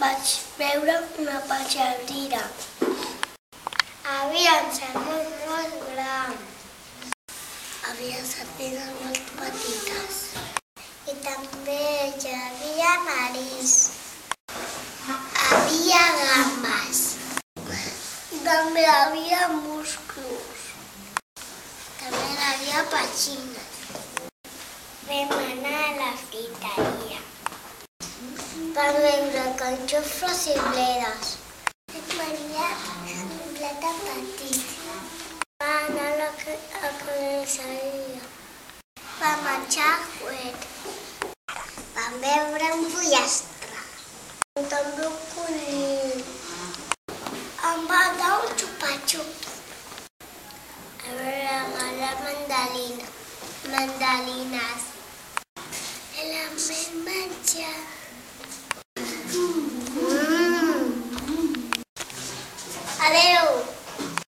vaig veure una peixadira. Havia salmons molt grans. Havia sardines molt petites. I també hi havia narís. Havia gambes. I també hi havia musclos. També hi havia petxines. Vam anar a la friteria. Vam veure carxofes i bledes. Vam menjar xocolata petit. Vam anar a la carnisseria. Vam menjar fuet. Vam veure un pollastre. També un conill. Em va dar un xupa-xup. A veure, mandarines. La meva